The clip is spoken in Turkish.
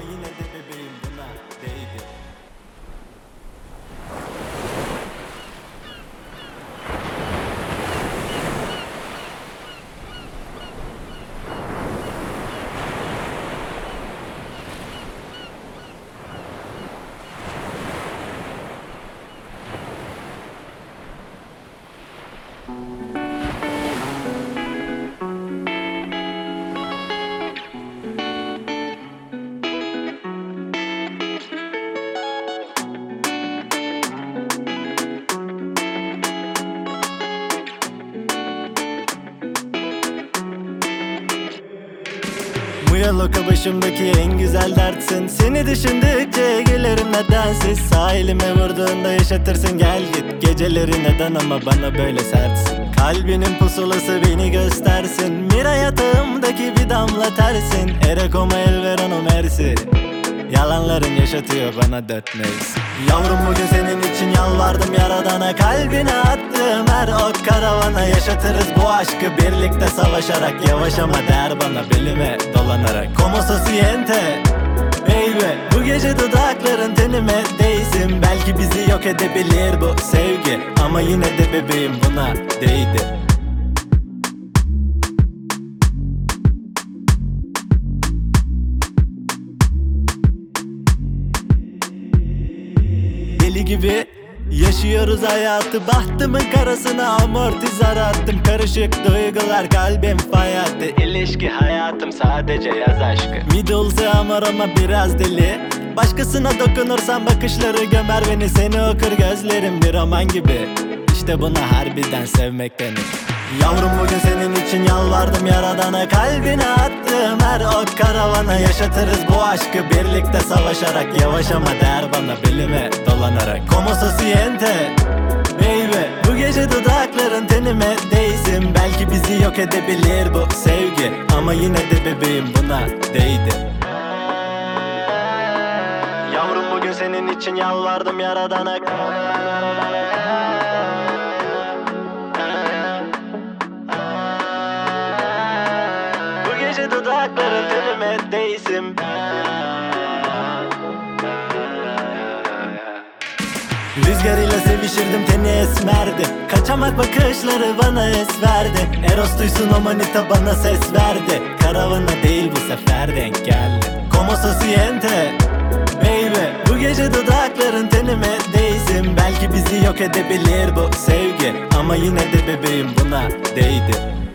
yine de bebeğim buna değdi. Bu yaloka başımdaki en güzel dertsin. Seni düşündükçe gelirim nedensiz. Sahilime vurduğunda yaşatırsın gel git. Geceleri neden ama bana böyle sertsin. Kalbinin pusulası beni göstersin. Miray yatağımdaki bir damla tersin. Erekoma el veren o mersi. Yalanların yaşatıyor bana dört mevsim. Yavrum bugün senin için yalvardım yaradana. Kalbine attığım her ok karavana. Yaşatırız bu aşkı birlikte savaşarak. Yavaş ama değer bana belime dolanarak. Como se siente baby, bu gece dudakların tenime değsin. Belki bizi yok edebilir bu sevgi, ama yine de bebeğim buna değdi. Deli gibi yaşıyoruz hayatı. Bahtımın karasına amortizar attım. Karışık duygular kalbim fay attı. İlişki hayatım sadece yaz aşkı. Mi dulce amor ama biraz deli. Başkasına dokunursam bakışları gömer beni. Seni okur gözlerim bir roman gibi. İşte buna harbiden sevmek denir. Yavrum bugün senin için yalvardım yaradana. Kalbine attığım her ok karavana. Yaşatırız bu aşkı birlikte savaşarak. Yavaş ama değer bana belime dolanarak. Como se siente baby, bu gece dudakların tenime değsin. Belki bizi yok edebilir bu sevgi, ama yine de bebeğim buna değdi. Yavrum bugün senin için yalvardım yaradana. Dudakların tenime değsin. Rüzgar ile sevişirdim teni esmerdi. Kaçamak bakışları bana es verdi. Eros duysun o manita bana ses verdi. Karavana değil bu sefer denk geldi. Como se siente baby, bu gece dudakların tenime değsin. Belki bizi yok edebilir bu sevgi, ama yine de bebeğim buna değdi.